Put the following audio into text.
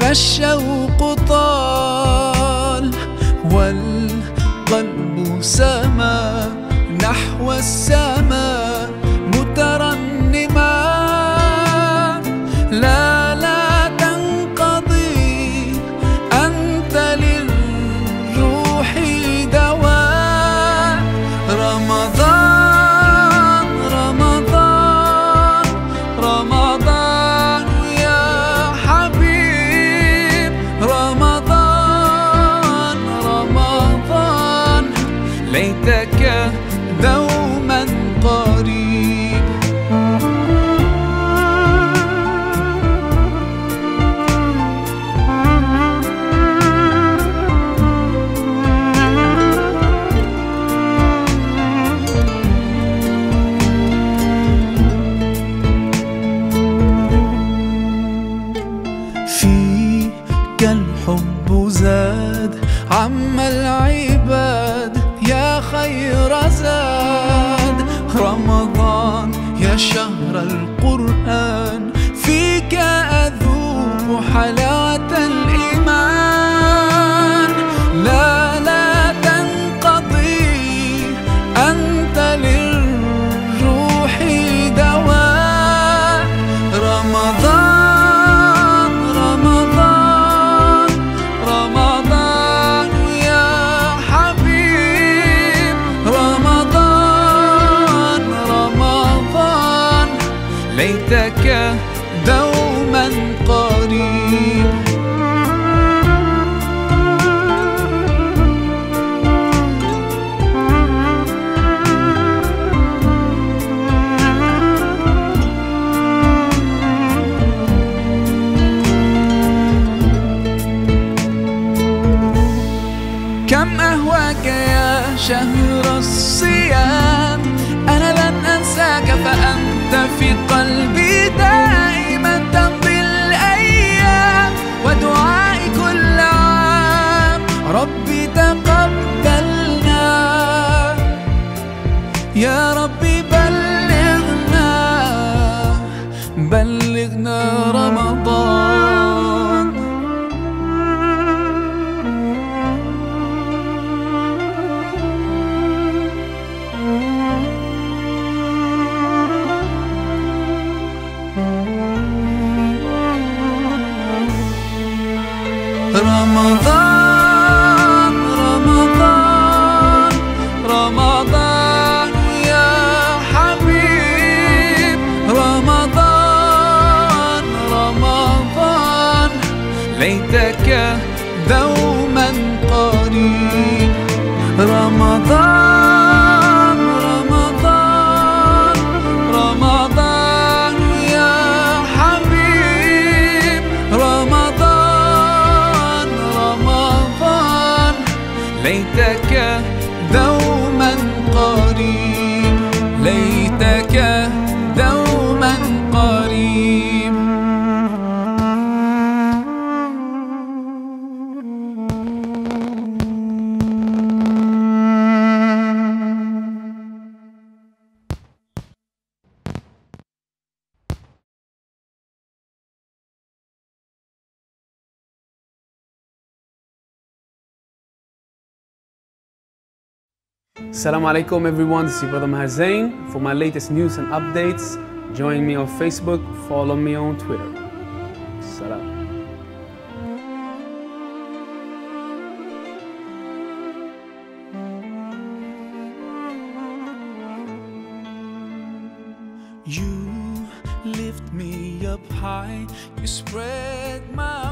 الشوق طال والقلب سما نحو السماء مترنما. لا تنقضي أنت للروح دواء. رمضان رمضان رمضان يا حبيب. رمضان رمضان ليتك دوما قريب. فيك الحب زاد عم العباد يا خير زاد. رمضان يا شهر القرآن فيك أذوق حلاوة الإيمان. لا تنقضي أنت للروح دواء. رمضان رمضان رمضان يا حبيب. رمضان رمضان ليتك دوما قريب. كم أهواك يا شهر الصيام. أنا لن أنساك فأنت في قلبي دائما. تمضي الأيام ودعائي كل عام. ربي تقبلنا يا ربي بلغنا رمضان. رمضان رمضان رمضان يا حبيب. رمضان رمضان ليتك دوما قريب. رمضان رمضان رمضان يا حبيب. رمضان رمضان ليتك دوما قريب. ليتك دوما قريب. Assalamu alaikum everyone, this is your brother Maher Zain. For my latest news and updates, join me on Facebook, follow me on Twitter. Salam. You lift me up high, you spread my